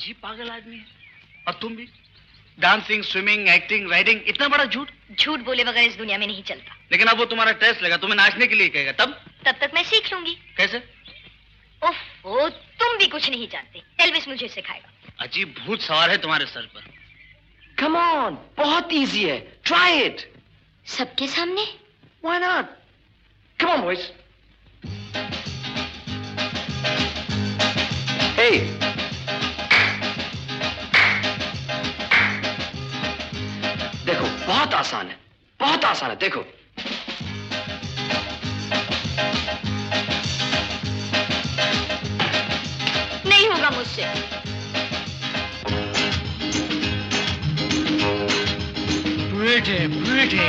जी पागल आदमी है। और तुम भी डांसिंग, स्विमिंग, एक्टिंग, राइडिंग, इतना बड़ा झूठ। झूठ बोले बगैर इस दुनिया में नहीं चलता। लेकिन अब वो तुम्हारा टेस्ट लेगा, तुम्हें नाचने के लिए कहेगा, तब तक मैं सीख लूंगी। कैसे? ओह, तुम भी कुछ नहीं जानते। एल्विस मुझे सिखाएगा। अजीब भूत सवार है तुम्हारे सर पर। Come on, बहुत इजी है। Try it. सबके सामने? Why not? Come on, boys. Hey. देखो, बहुत आसान है, बहुत आसान है, देखो। नहीं होगा मुझसे। Pretty, pretty.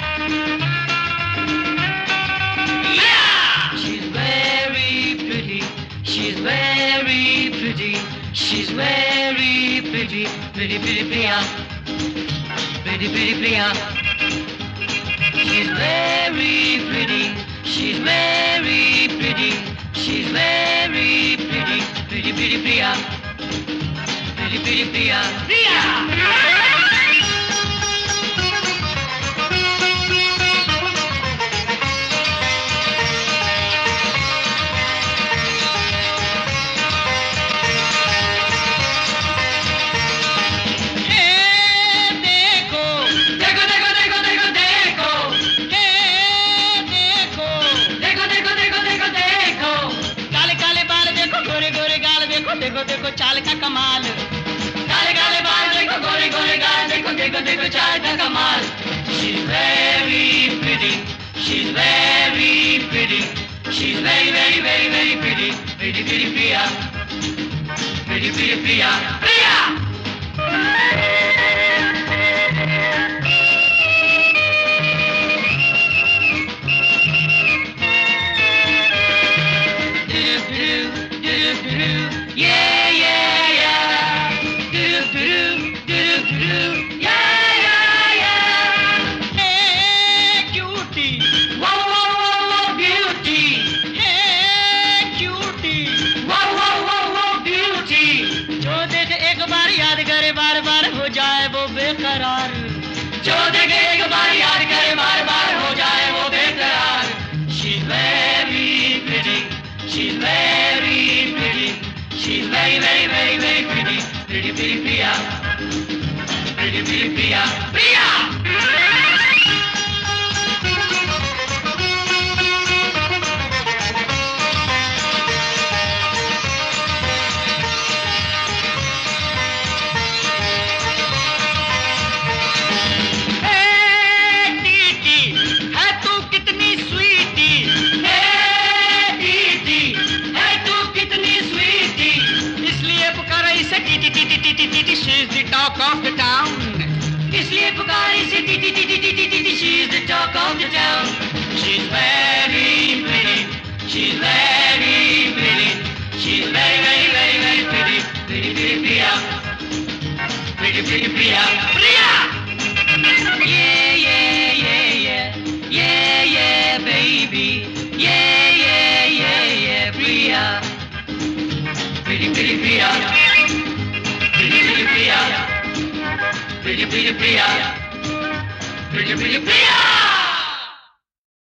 Yeah! She's very pretty. She's very pretty. She's very pretty. Pretty, pretty, Priya. Pretty, pretty, Priya. She's very pretty. She's very pretty. She's very pretty. Pretty, pretty, Priya. Pretty, pretty, Priya. Priya! देखो देखो चाल का कमाल, काले काले बाल देखो, गोरे गोरे गाल देखो, देखो देखो चाल का कमाल। She's very pretty, she's very pretty, she's very very very very pretty, pretty pretty Priya, pretty pretty Priya, Priya. Yeah, yeah, yeah. Yeah, yeah, yeah. Hey, cutie. Whoa, whoa, whoa, whoa, beauty. Hey, cutie. Whoa, whoa, whoa, whoa, beauty. जो देखे एक बार याद करे, बार बार हो जाए वो बेकरार। जो देखे एक बार याद करे, बार बार हो जाए वो बेकरार। She's very pretty. She's very pretty. She's very, very, very, very pretty, pretty, pretty, Priya, pretty, pretty, Priya, Priya. Hey, Titi, है तू कितनी स्वीटी? Hey, Titi, है तू कितनी स्वीटी? इसलिए पुकारा इसे टीटी टीटी टीटी टीटी, she is the talk of the town. इसलिए पुकारा इसे टीटी टीटी टीटी टीटी, she is the talk of the town. She's very pretty, she's very pretty, she's very very very very pretty, pretty pretty Priya, pretty pretty Priya, Priya. Yeah yeah yeah yeah, yeah yeah baby, yeah yeah yeah yeah Priya. Pretty, pretty Priya, pretty, pretty Priya, pretty, pretty Priya, pretty, pretty Priya.